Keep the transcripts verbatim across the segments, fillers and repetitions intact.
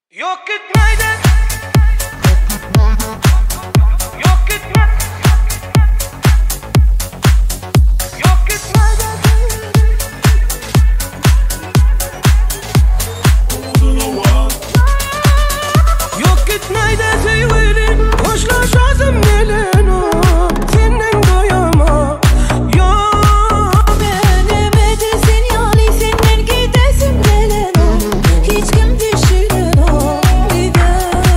Yok gitmeydi. Yok gitme. Yok gitmeydi. Yok gitmeydi sevgilim. Hoşlaşasım gelin o. Senden doyama. Yok Beğenemedesin yani senden gidesim gelen o. Hiç kim düşünen o bir de.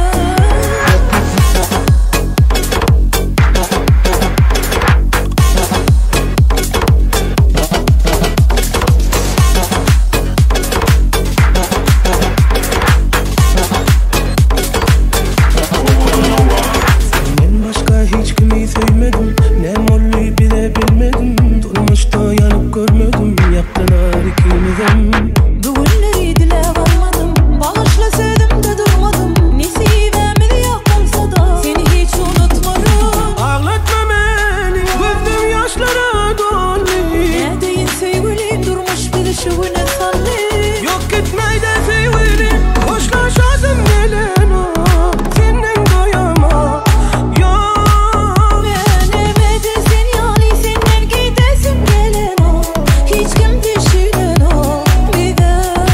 Senden başka hiç kimi sevmedim. Ne molli bile bilmedim. Durmuşta yanıp görmedim. Yaptılar ikimizden. Düğünleri dile varmadım. Bağışla sevdim de durmadım. Nesibemi yapmamsa da seni hiç unutmadım. Ağlatma beni. Gözüm yaşlara doldu. Ne deyin sevgilim durmuş bir şuvune salli. Yok gitmeydi sevgilim. Hoşlaşasım gelen o. Senden doyama. Yok. Beğenemedesin yani senden gidesim gelen o. Hiç kim düşünen o bir de.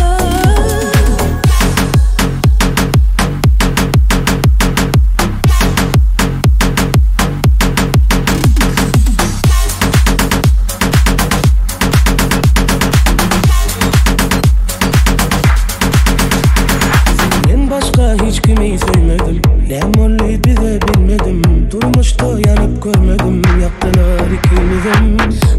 Senden başka hiç kimi sevmedim. Ne molli bile bilmedim. Durmuşta yanıp görmedim. Yaptılar ikimizden.